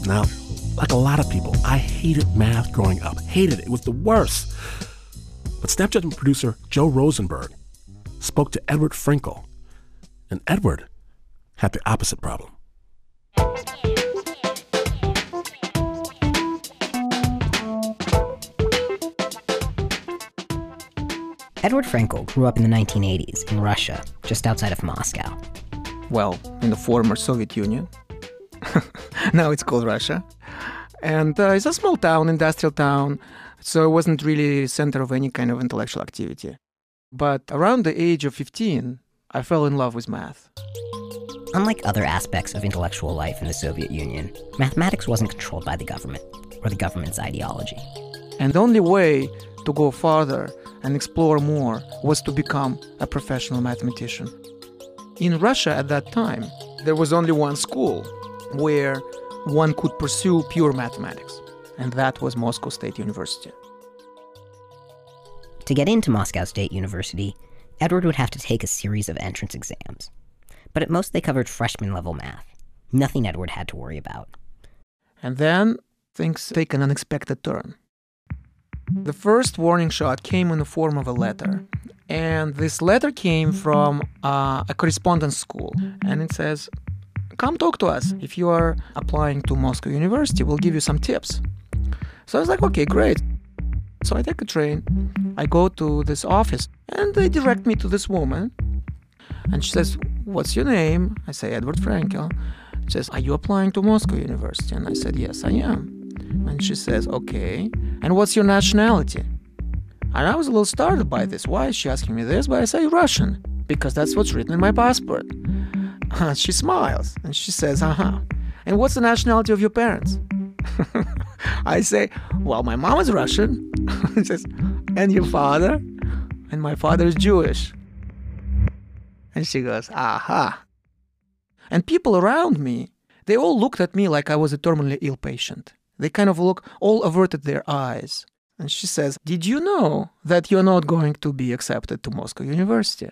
Now, like a lot of people, I hated math growing up. Hated it. It was the worst. But Snap Judgment producer Joe Rosenberg spoke to Edward Frankel, and Edward had the opposite problem. Edward Frankel grew up in the 1980s in Russia, just outside of Moscow. Well, in the former Soviet Union. Now it's called Russia. And it's a small town, industrial town, so it wasn't really center of any kind of intellectual activity. But around the age of 15, I fell in love with math. Unlike other aspects of intellectual life in the Soviet Union, mathematics wasn't controlled by the government or the government's ideology. And the only way to go farther and explore more was to become a professional mathematician. In Russia at that time, there was only one school where one could pursue pure mathematics, and that was Moscow State University. To get into Moscow State University, Edward would have to take a series of entrance exams. But at most they covered freshman-level math. Nothing Edward had to worry about. And then things take an unexpected turn. The first warning shot came in the form of a letter. And this letter came from a correspondence school. And it says, "Come talk to us. If you are applying to Moscow University, we'll give you some tips." So I was like, okay, great. So I take a train. I go to this office. And they direct me to this woman. And she says, "What's your name?" I say, "Edward Frankel." She says, "Are you applying to Moscow University?" And I said, "Yes, I am." And she says, "Okay. And what's your nationality?" And I was a little startled by this. Why is she asking me this? But I say Russian, because that's what's written in my passport. She smiles, and she says, "Uh-huh. And what's the nationality of your parents?" I say, "Well, my mom is Russian." She says, "And your father?" "And my father is Jewish." And she goes, "Aha." And people around me, they all looked at me like I was a terminally ill patient. They kind of all averted their eyes. And she says, "Did you know that you're not going to be accepted to Moscow University?"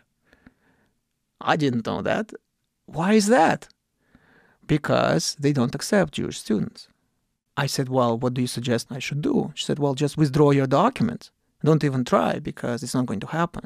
I didn't know that. "Why is that?" "Because they don't accept Jewish students." I said, "Well, what do you suggest I should do?" She said, "Well, just withdraw your documents. Don't even try, because it's not going to happen."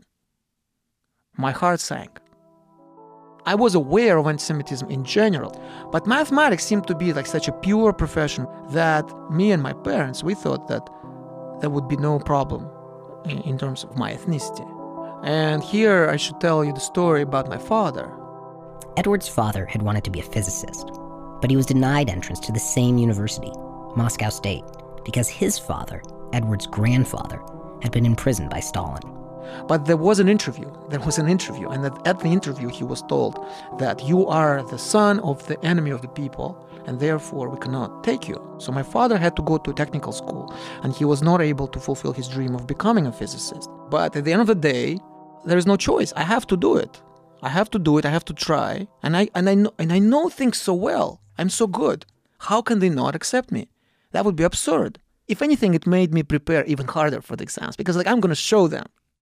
My heart sank. I was aware of anti-Semitism in general, but mathematics seemed to be like such a pure profession that me and my parents, we thought that there would be no problem in terms of my ethnicity. And here I should tell you the story about my father. Edward's father had wanted to be a physicist, but he was denied entrance to the same university, Moscow State, because his father, Edward's grandfather, had been imprisoned by Stalin. But there was an interview. And at the interview he was told that you are the son of the enemy of the people, and therefore we cannot take you. So my father had to go to technical school, and he was not able to fulfill his dream of becoming a physicist. But at the end of the day, there is no choice. I have to do it. I have to try. And I know things so well. I'm so good. How can they not accept me? That would be absurd. If anything, it made me prepare even harder for the exams, because I'm going to show them.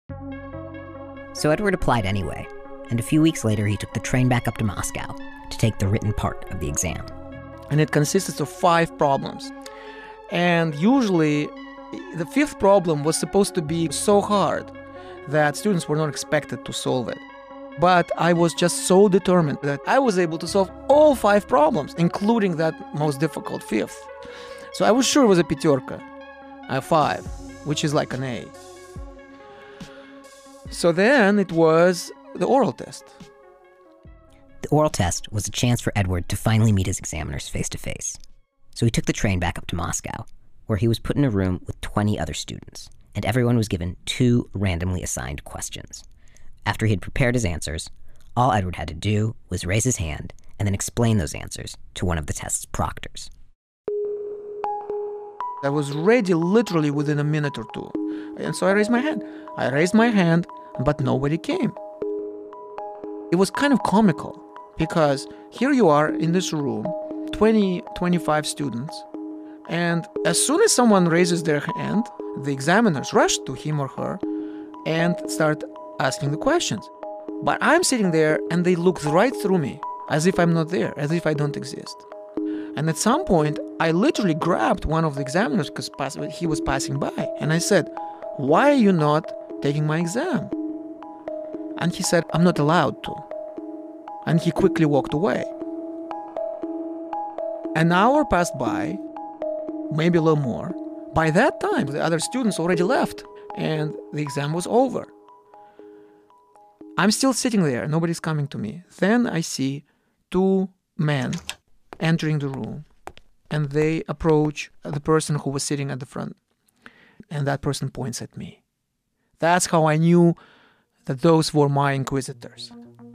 So Edward applied anyway, and a few weeks later he took the train back up to Moscow to take the written part of the exam. And it consisted of 5 problems. And usually, the 5th problem was supposed to be so hard that students were not expected to solve it. But I was just so determined that I was able to solve all 5 problems, including that most difficult 5th. So I was sure it was a пятерка, a 5, which is like an A. So then it was the oral test. The oral test was a chance for Edward to finally meet his examiners face-to-face. So he took the train back up to Moscow, where he was put in a room with 20 other students, and everyone was given 2 randomly assigned questions. After he had prepared his answers, all Edward had to do was raise his hand and then explain those answers to one of the test's proctors. I was ready literally within a minute or 2. And so I raised my hand, but nobody came. It was kind of comical, because here you are in this room, 25 students, and as soon as someone raises their hand, the examiners rush to him or her and start asking the questions. But I'm sitting there, and they look right through me, as if I'm not there, as if I don't exist. And at some point, I literally grabbed one of the examiners because he was passing by. And I said, "Why are you not taking my exam?" And he said, "I'm not allowed to." And he quickly walked away. An hour passed by, maybe a little more. By that time, the other students already left and the exam was over. I'm still sitting there. Nobody's coming to me. Then I see two men entering the room, and they approach the person who was sitting at the front. And that person points at me. That's how I knew that those were my inquisitors.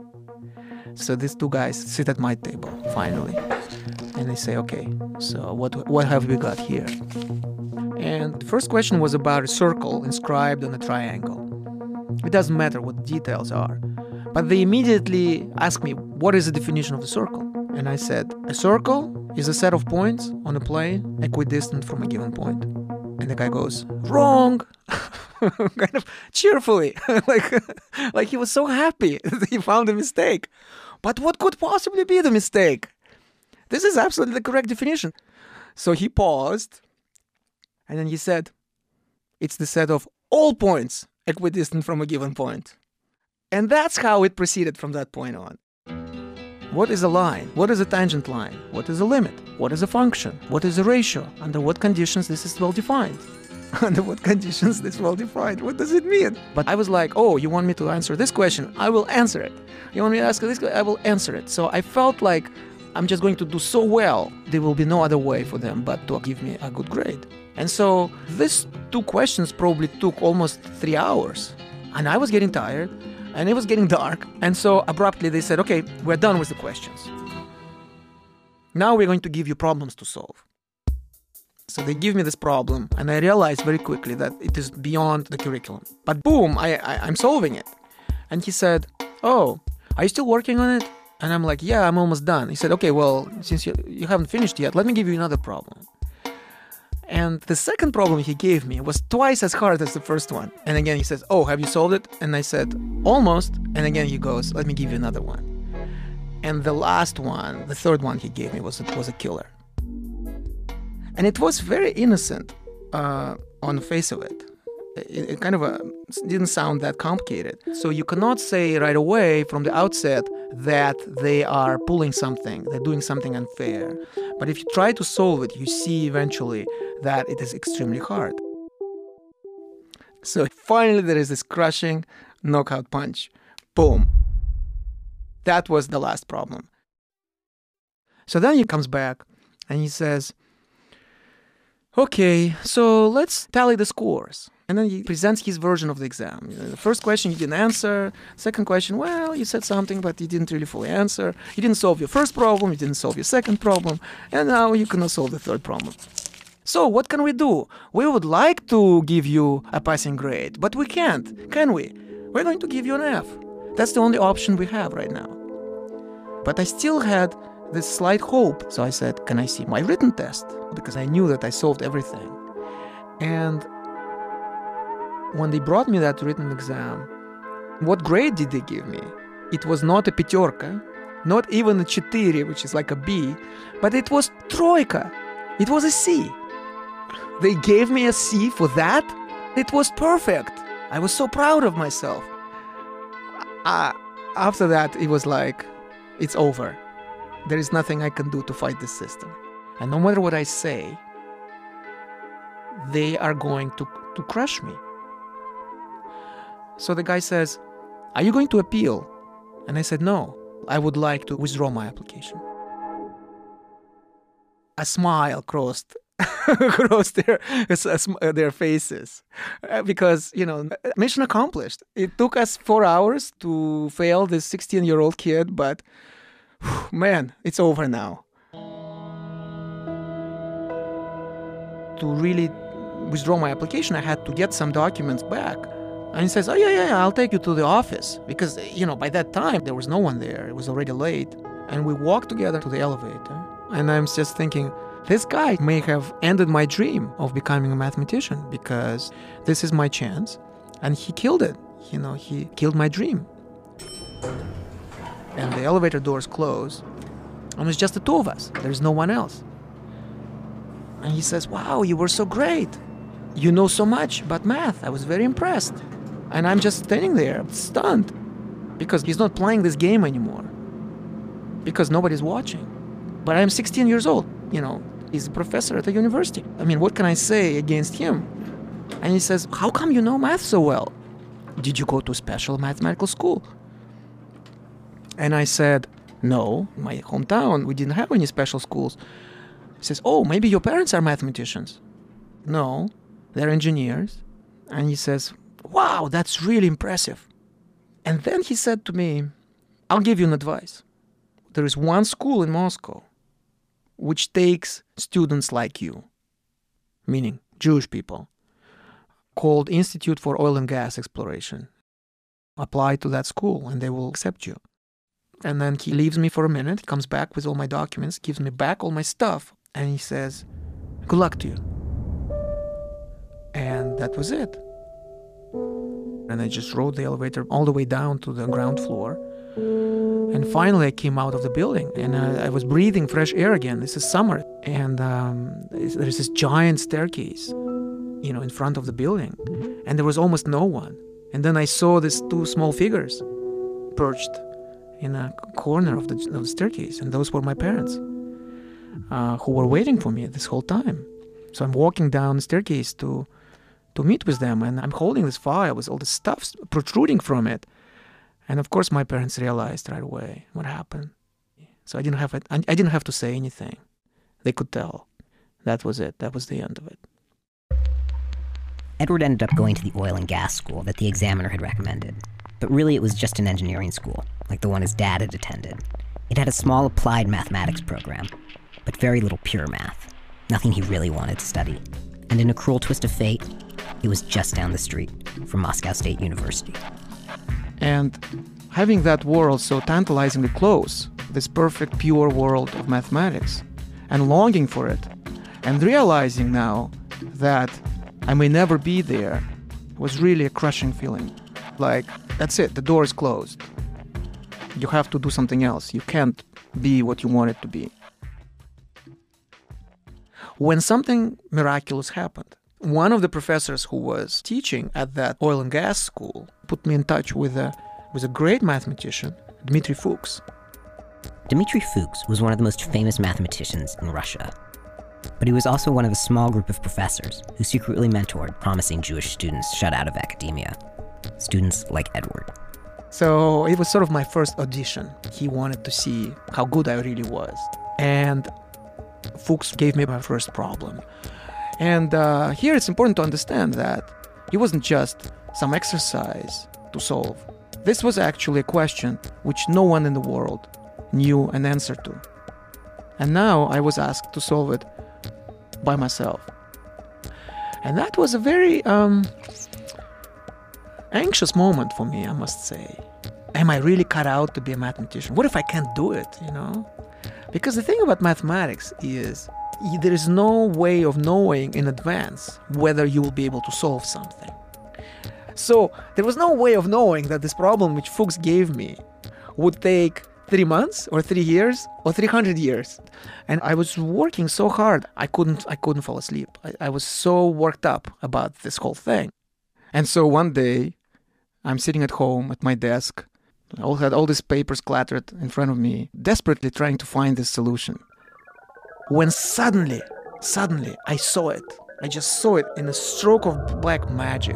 So these two guys sit at my table, finally. And they say, "Okay, so what have we got here?" And the first question was about a circle inscribed on a triangle. It doesn't matter what the details are. But they immediately asked me, "What is the definition of a circle?" And I said, "A circle is a set of points on a plane equidistant from a given point." And the guy goes, "Wrong!" kind of cheerfully. like he was so happy that he found a mistake. But what could possibly be the mistake? This is absolutely the correct definition. So he paused, and then he said, "It's the set of all points equidistant from a given point." And that's how it proceeded from that point on. What is a line? What is a tangent line? What is a limit? What is a function? What is a ratio? Under what conditions this is well defined? Under what conditions this is well defined? What does it mean? But I was like, "Oh, you want me to answer this question? I will answer it. You want me to ask this question? I will answer it." So I felt like I'm just going to do so well, there will be no other way for them but to give me a good grade. And so these two questions probably took almost 3 hours. And I was getting tired, and it was getting dark. And so abruptly they said, "Okay, we're done with the questions. Now we're going to give you problems to solve." So they give me this problem, and I realized very quickly that it is beyond the curriculum. But boom, I'm solving it. And he said, "Oh, are you still working on it?" And I'm like, "Yeah, I'm almost done." He said, "Okay, well, since you haven't finished yet, let me give you another problem." And the second problem he gave me was twice as hard as the first one. And again, he says, "Oh, have you solved it?" And I said, "Almost." And again, he goes, "Let me give you another one." And the last one, the third one he gave me was a killer. And it was very innocent on the face of it. It kind of didn't sound that complicated. So you cannot say right away from the outset that they are pulling something, they're doing something unfair. But if you try to solve it, you see eventually that it is extremely hard. So finally there is this crushing knockout punch. Boom. That was the last problem. So then he comes back and he says, "Okay, so let's tally the scores." And then he presents his version of the exam. The first question you didn't answer. Second question, well, you said something, but you didn't really fully answer. You didn't solve your first problem. You didn't solve your second problem. And now you cannot solve the third problem. So what can we do? We would like to give you a passing grade, but we can't, can we? We're going to give you an F. That's the only option we have right now. But I still had this slight hope. So I said, "Can I see my written test?" Because I knew that I solved everything. And when they brought me that written exam, what grade did they give me? It was not a пятерка, not even a 4, which is like a B, but it was тройка. It was a C. They gave me a C for that? It was perfect. I was so proud of myself. After that, it was like, it's over. There is nothing I can do to fight this system. And no matter what I say, they are going to crush me. So the guy says, "Are you going to appeal?" And I said, "No, I would like to withdraw my application." A smile crossed their faces because, mission accomplished. It took us 4 hours to fail this 16-year-old kid, but man, it's over now. To really withdraw my application, I had to get some documents back. And he says, "Oh, yeah, I'll take you to the office." Because, by that time, there was no one there. It was already late. And we walked together to the elevator. And I'm just thinking, this guy may have ended my dream of becoming a mathematician because this is my chance. And he killed it. He killed my dream. And the elevator doors close. And it's just the two of us. There's no one else. And he says, wow, you were so great. You know so much about math. I was very impressed. And I'm just standing there, stunned, because he's not playing this game anymore, because nobody's watching. But I'm 16 years old, he's a professor at a university. I mean, what can I say against him? And he says, how come you know math so well? Did you go to special mathematical school? And I said, no, in my hometown, we didn't have any special schools. He says, oh, maybe your parents are mathematicians. No, they're engineers. And he says, wow, that's really impressive. And then he said to me, I'll give you an advice. There is one school in Moscow which takes students like you, meaning Jewish people, called Institute for Oil and Gas Exploration. Apply to that school and they will accept you. And then he leaves me for a minute, comes back with all my documents, gives me back all my stuff, and he says, good luck to you. And that was it. And I just rode the elevator all the way down to the ground floor. And finally I came out of the building and I was breathing fresh air again. This is summer. And there's this giant staircase, in front of the building. And there was almost no one. And then I saw these two small figures perched in a corner of the staircase. And those were my parents, who were waiting for me this whole time. So I'm walking down the staircase to meet with them, and I'm holding this file with all this stuff protruding from it. And of course my parents realized right away what happened. So I didn't have to say anything. They could tell. That was it. That was the end of it. Edward ended up going to the oil and gas school that the examiner had recommended. But really it was just an engineering school, like the one his dad had attended. It had a small applied mathematics program, but very little pure math. Nothing he really wanted to study. And in a cruel twist of fate, it was just down the street from Moscow State University. And having that world so tantalizingly close, this perfect pure world of mathematics, and longing for it, and realizing now that I may never be there, was really a crushing feeling. Like, that's it, the door is closed. You have to do something else. You can't be what you want it to be. When something miraculous happened, one of the professors who was teaching at that oil and gas school put me in touch with a great mathematician, Dmitry Fuchs. Dmitry Fuchs was one of the most famous mathematicians in Russia. But he was also one of a small group of professors who secretly mentored promising Jewish students shut out of academia. Students like Edward. So it was sort of my first audition. He wanted to see how good I really was. And Fuchs gave me my first problem. And here it's important to understand that it wasn't just some exercise to solve. This was actually a question which no one in the world knew an answer to. And now I was asked to solve it by myself. And that was a very anxious moment for me, I must say. Am I really cut out to be a mathematician? What if I can't do it, Because the thing about mathematics is there is no way of knowing in advance whether you will be able to solve something. So there was no way of knowing that this problem which Fuchs gave me would take 3 months or 3 years or 300 years. And I was working so hard, I couldn't fall asleep. I was so worked up about this whole thing. And so one day, I'm sitting at home at my desk. I had all these papers clattered in front of me, desperately trying to find this solution. When suddenly, I saw it. I just saw it in a stroke of black magic.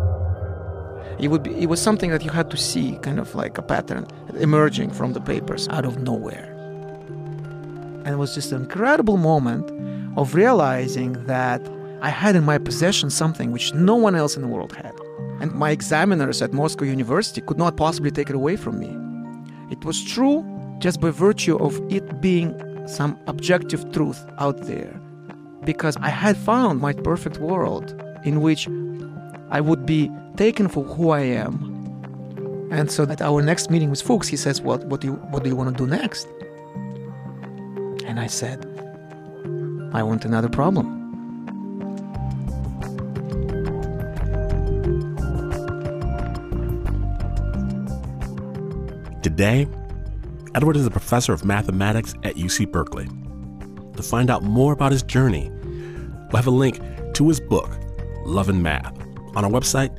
It was something that you had to see, kind of like a pattern emerging from the papers out of nowhere. And it was just an incredible moment of realizing that I had in my possession something which no one else in the world had. And my examiners at Moscow University could not possibly take it away from me. It was true just by virtue of it being some objective truth out there. Because I had found my perfect world in which I would be taken for who I am. And so at our next meeting with Fuchs, he says, well, what do you want to do next? And I said, I want another problem. Today, Edward is a professor of mathematics at UC Berkeley. To find out more about his journey We'll have a link to his book, Love and Math, on our website,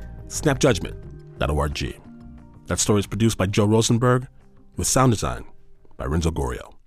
snapjudgment.org. That story is produced by Joe Rosenberg with sound design by Renzo Gorio.